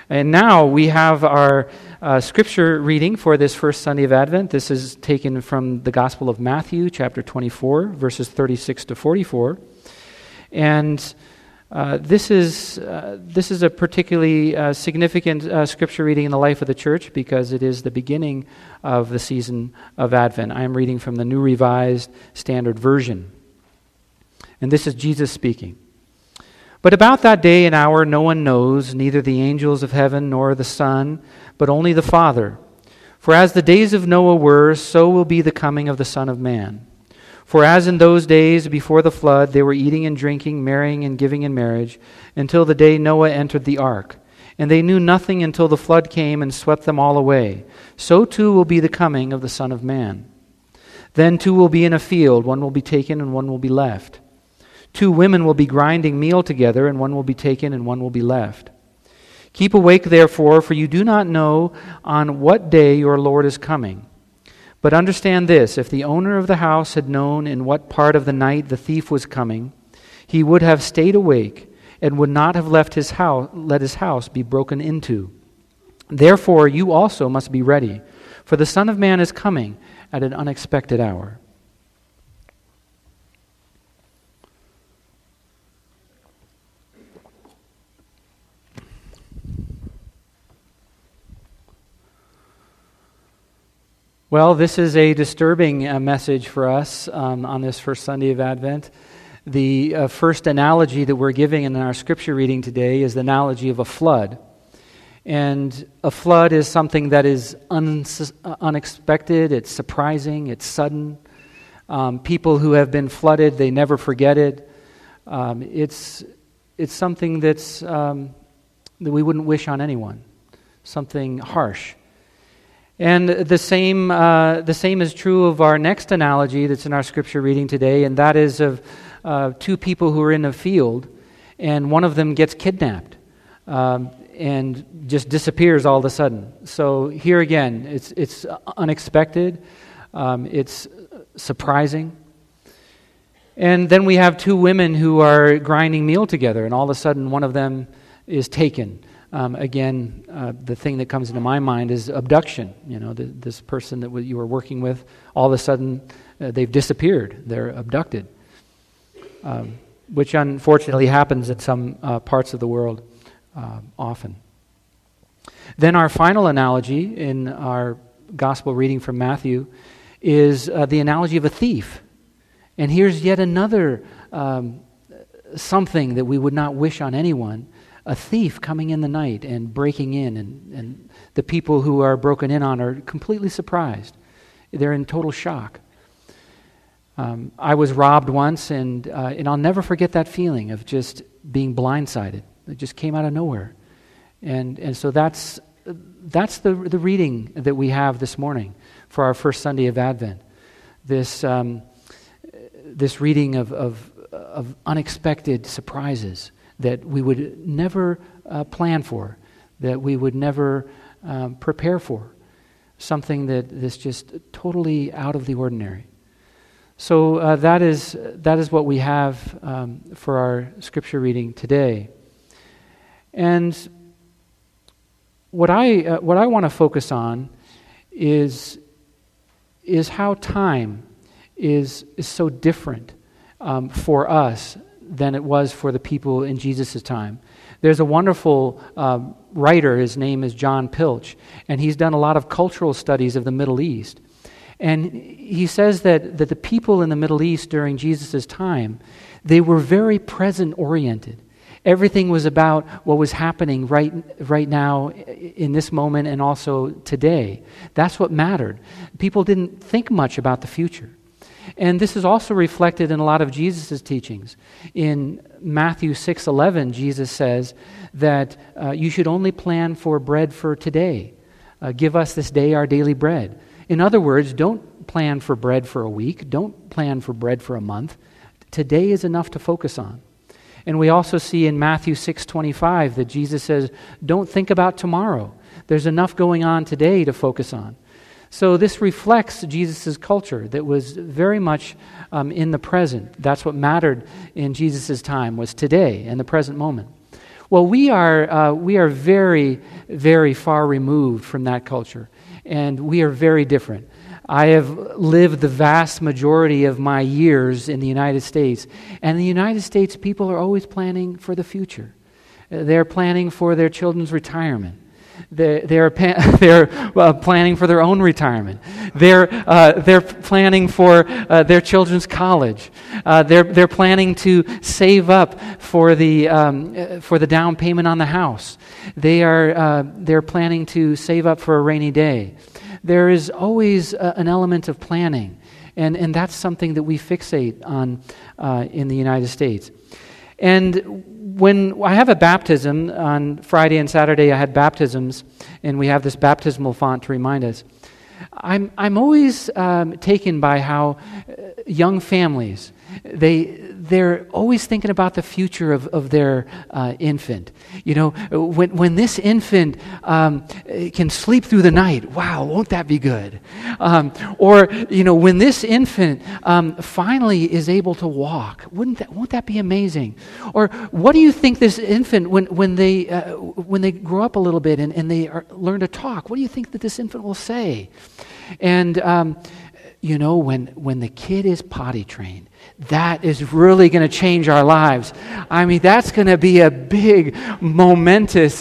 And now we have our scripture reading for this first Sunday of Advent. This is taken from the Gospel of Matthew, chapter 24, verses 36 to 44. And this is a particularly significant scripture reading in the life of the church because it is the beginning of the season of Advent. I am reading from the New Revised Standard Version. And this is Jesus speaking. But about that day and hour no one knows, neither the angels of heaven nor the Son, but only the Father. For as the days of Noah were, so will be the coming of the Son of Man. For as in those days before the flood, they were eating and drinking, marrying and giving in marriage, until the day Noah entered the ark. And they knew nothing until the flood came and swept them all away. So too will be the coming of the Son of Man. Then two will be in a field, one will be taken and one will be left. Two women will be grinding meal together, and one will be taken and one will be left. Keep awake, therefore, for you do not know on what day your Lord is coming. But understand this, if the owner of the house had known in what part of the night the thief was coming, he would have stayed awake and would not have let his house be broken into. Therefore you also must be ready, for the Son of Man is coming at an unexpected hour. Well, this is a disturbing message for us on this first Sunday of Advent. The first analogy that we're giving in our scripture reading today is the analogy of a flood. And a flood is something that is unexpected, it's surprising, it's sudden. People who have been flooded, they never forget it. It's something that we wouldn't wish on anyone, something harsh. And the same is true of our next analogy that's in our scripture reading today, and that is of two people who are in a field, and one of them gets kidnapped and just disappears all of a sudden. So here again, it's unexpected, it's surprising. And then we have two women who are grinding meal together, and all of a sudden one of them is taken. The thing that comes into my mind is abduction. You know, this person that you were working with, all of a sudden they've disappeared. They're abducted, which unfortunately happens in some parts of the world often. Then our final analogy in our gospel reading from Matthew is the analogy of a thief. And here's yet another something that we would not wish on anyone. A thief coming in the night and breaking in, and the people who are broken in on are completely surprised. They're in total shock. I was robbed once, and I'll never forget that feeling of just being blindsided. It just came out of nowhere. And so that's the reading that we have this morning for our first Sunday of Advent. This reading of unexpected surprises that we would never plan for, that we would never prepare for, something that is just totally out of the ordinary. So that is what we have for our scripture reading today. And what I want to focus on is how time is so different for us than it was for the people in Jesus' time. There's a wonderful writer, his name is John Pilch, and he's done a lot of cultural studies of the Middle East. And he says that the people in the Middle East during Jesus' time, they were very present-oriented. Everything was about what was happening right now in this moment and also today. That's what mattered. People didn't think much about the future. And this is also reflected in a lot of Jesus' teachings. In Matthew 6:11, Jesus says that you should only plan for bread for today. Give us this day our daily bread. In other words, don't plan for bread for a week. Don't plan for bread for a month. Today is enough to focus on. And we also see in Matthew 6:25 that Jesus says, don't think about tomorrow. There's enough going on today to focus on. So this reflects Jesus' culture that was very much in the present. That's what mattered in Jesus' time, was today and the present moment. Well, we are very, very far removed from that culture, and we are very different. I have lived the vast majority of my years in the United States, and in the United States, people are always planning for the future. They're planning for their children's retirement. They're planning for their own retirement. They're planning for their children's college. They're planning to save up for the down payment on the house. They're planning to save up for a rainy day. There is always an element of planning, and that's something that we fixate on in the United States. And when I have a baptism on Friday and Saturday, I had baptisms, and we have this baptismal font to remind us. I'm always taken by how young families, they're always thinking about the future of their infant. You know, when this infant can sleep through the night, wow, won't that be good? Or, you know, when this infant finally is able to walk, won't that be amazing? Or what do you think this infant, when they grow up a little bit and they learn to talk, what do you think that this infant will say? And you know, when the kid is potty trained, that is really going to change our lives. I mean, that's going to be a big, momentous,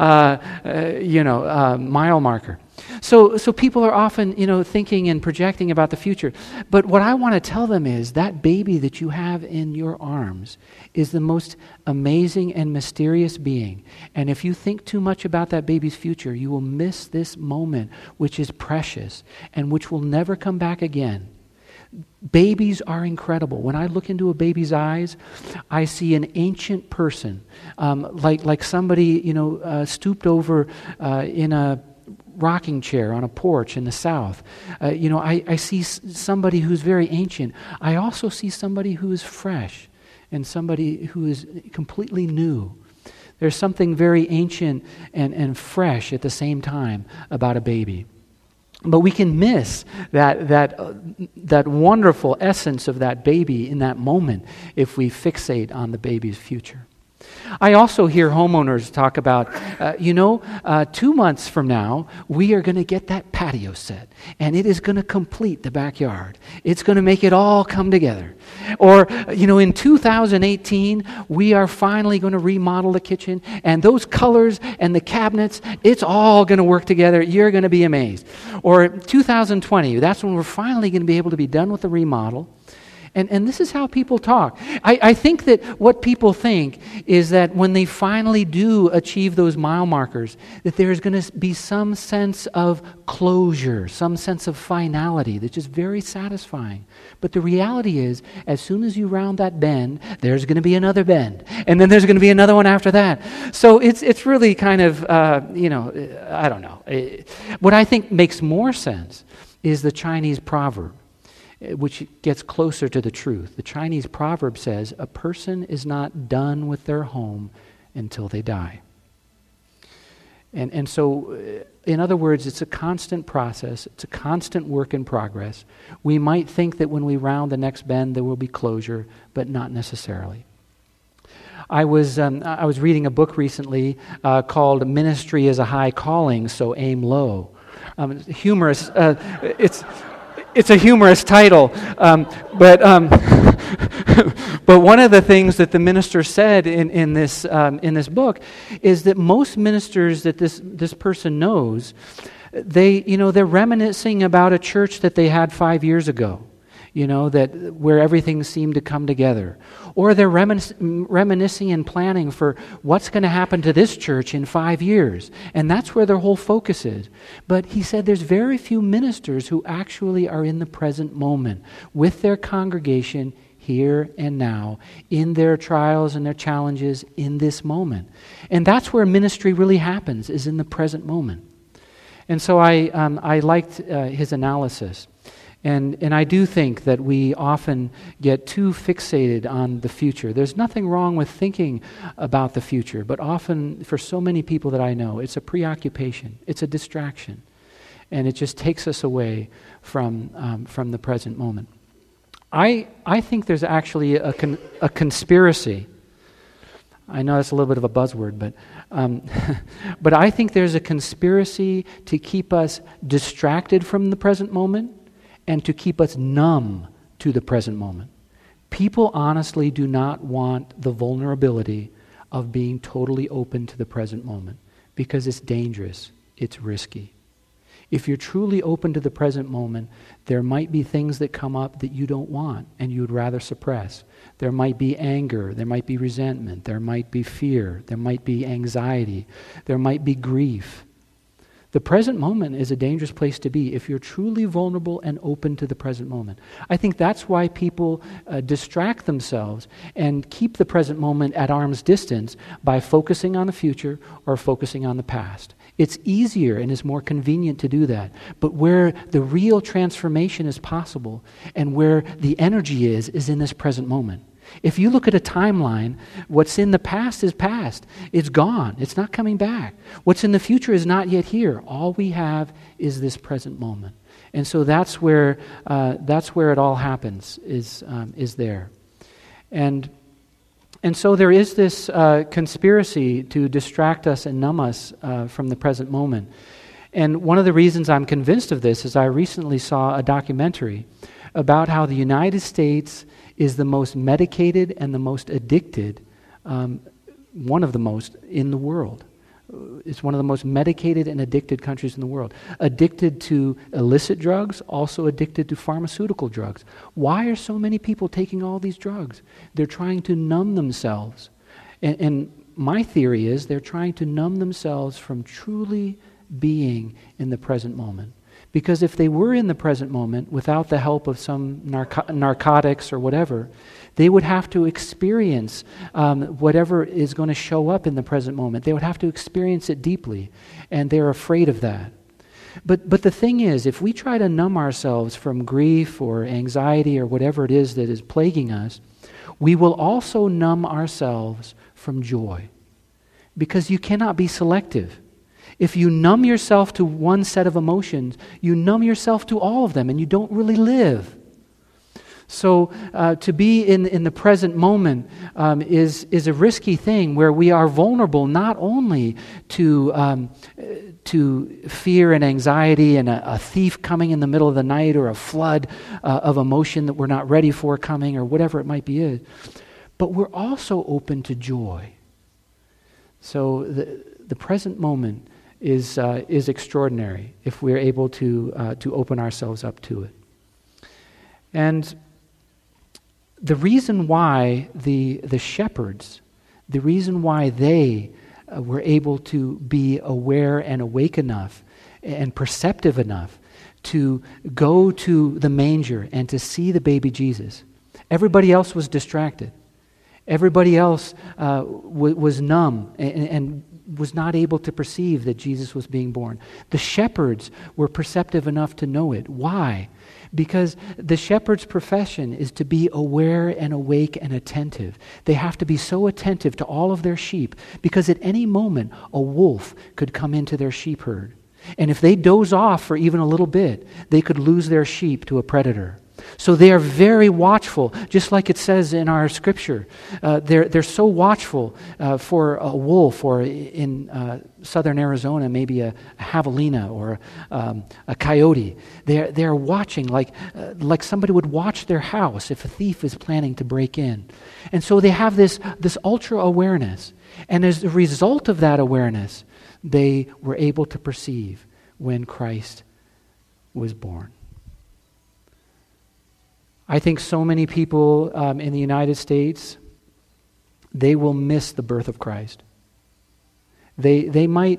mile marker. So people are often, thinking and projecting about the future. But what I want to tell them is that baby that you have in your arms is the most amazing and mysterious being. And if you think too much about that baby's future, you will miss this moment, which is precious and which will never come back again. Babies are incredible. When I look into a baby's eyes, I see an ancient person, like somebody, stooped over in a rocking chair on a porch in the South. I see somebody who's very ancient. I also see somebody who is fresh and somebody who is completely new. There's something very ancient and fresh at the same time about a baby. But we can miss that wonderful essence of that baby in that moment if we fixate on the baby's future. I also hear homeowners talk about, 2 months from now, we are going to get that patio set, and it is going to complete the backyard. It's going to make it all come together. Or, in 2018, we are finally going to remodel the kitchen, and those colors and the cabinets, it's all going to work together. You're going to be amazed. Or 2020, that's when we're finally going to be able to be done with the remodel. And this is how people talk. I think that what people think is that when they finally do achieve those mile markers, that there's going to be some sense of closure, some sense of finality that's just very satisfying. But the reality is, as soon as you round that bend, there's going to be another bend. And then there's going to be another one after that. So it's really kind of, I don't know. What I think makes more sense is the Chinese proverb, which gets closer to the truth. The Chinese proverb says, a person is not done with their home until they die. And so, in other words, it's a constant process. It's a constant work in progress. We might think that when we round the next bend, there will be closure, but not necessarily. I was reading a book recently called Ministry is a High Calling, So Aim Low. Humorous. It's a humorous title, but one of the things that the minister said in this book is that most ministers that this person knows, they're reminiscing about a church that they had 5 years ago, that where everything seemed to come together. Or they're reminiscing and planning for what's going to happen to this church in 5 years. And that's where their whole focus is. But he said there's very few ministers who actually are in the present moment with their congregation here and now, in their trials and their challenges in this moment. And that's where ministry really happens, is in the present moment. And so I liked his analysis. And I do think that we often get too fixated on the future. There's nothing wrong with thinking about the future, but often for so many people that I know, it's a preoccupation, it's a distraction, and it just takes us away from the present moment. I think there's actually a conspiracy. I know that's a little bit of a buzzword, but I think there's a conspiracy to keep us distracted from the present moment and to keep us numb to the present moment. People honestly do not want the vulnerability of being totally open to the present moment because it's dangerous, it's risky. If you're truly open to the present moment, there might be things that come up that you don't want and you would rather suppress. There might be anger, there might be resentment, there might be fear, there might be anxiety, there might be grief. The present moment is a dangerous place to be if you're truly vulnerable and open to the present moment. I think that's why people distract themselves and keep the present moment at arm's distance by focusing on the future or focusing on the past. It's easier and is more convenient to do that. But where the real transformation is possible and where the energy is in this present moment. If you look at a timeline, what's in the past is past. It's gone. It's not coming back. What's in the future is not yet here. All we have is this present moment. And so that's where it all happens, is there. And so there is this conspiracy to distract us and numb us from the present moment. And one of the reasons I'm convinced of this is I recently saw a documentary about how the United States is the most medicated and the most addicted, one of the most in the world. It's one of the most medicated and addicted countries in the world. Addicted to illicit drugs, also addicted to pharmaceutical drugs. Why are so many people taking all these drugs? They're trying to numb themselves. And my theory is they're trying to numb themselves from truly being in the present moment. Because if they were in the present moment without the help of some narcotics or whatever, they would have to experience whatever is going to show up in the present moment. They would have to experience it deeply, and they're afraid of that. But the thing is, if we try to numb ourselves from grief or anxiety or whatever it is that is plaguing us, we will also numb ourselves from joy. Because you cannot be selective. If you numb yourself to one set of emotions, you numb yourself to all of them and you don't really live. So to be in the present moment is a risky thing where we are vulnerable not only to fear and anxiety and a thief coming in the middle of the night or a flood of emotion that we're not ready for coming or whatever it might be, but we're also open to joy. So the present moment is extraordinary if we're able to open ourselves up to it. And the reason why the shepherds, the reason why they were able to be aware and awake enough and perceptive enough to go to the manger and to see the baby Jesus, everybody else was distracted. Everybody else was numb and was not able to perceive that Jesus was being born. The shepherds were perceptive enough to know it. Why? Because the shepherd's profession is to be aware and awake and attentive. They have to be so attentive to all of their sheep because at any moment a wolf could come into their sheep herd. And if they doze off for even a little bit, they could lose their sheep to a predator. So they are very watchful, just like it says in our scripture. They're so watchful for a wolf, or in southern Arizona, maybe a javelina or a coyote. They're watching like somebody would watch their house if a thief is planning to break in. And so they have this ultra awareness. And as a result of that awareness, they were able to perceive when Christ was born. I think so many people in the United States, they will miss the birth of Christ. They might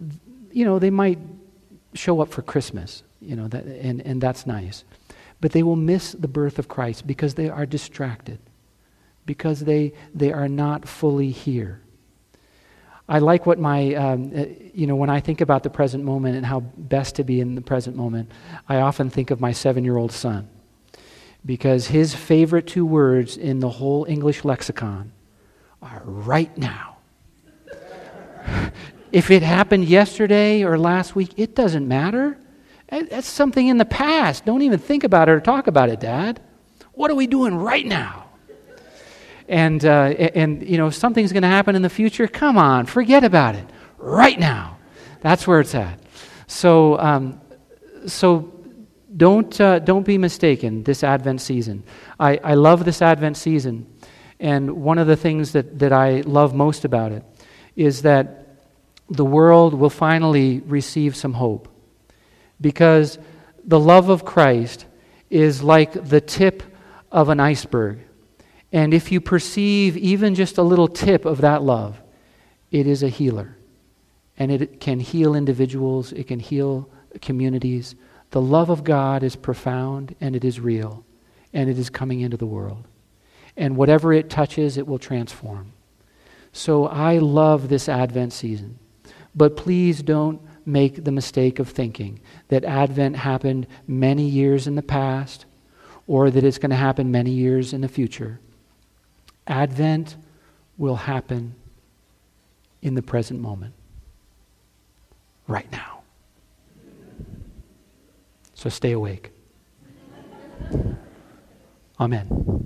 show up for Christmas, and that's nice. But they will miss the birth of Christ because they are distracted, because they are not fully here. I like what when I think about the present moment and how best to be in the present moment, I often think of my 7-year-old son. Because his favorite 2 words in the whole English lexicon are right now. If it happened yesterday or last week, it doesn't matter. That's something in the past. Don't even think about it or talk about it, Dad. What are we doing right now? and if something's going to happen in the future, come on, forget about it right now. That's where it's at. So don't be mistaken. This Advent season, I love this Advent season, and one of the things that I love most about it is that the world will finally receive some hope, because the love of Christ is like the tip of an iceberg. And if you perceive even just a little tip of that love, it is a healer. And it can heal individuals, it can heal communities. The love of God is profound, and it is real, and it is coming into the world. And whatever it touches, it will transform. So I love this Advent season. But please don't make the mistake of thinking that Advent happened many years in the past, or that it's going to happen many years in the future. Advent will happen in the present moment, right now. So stay awake. Amen.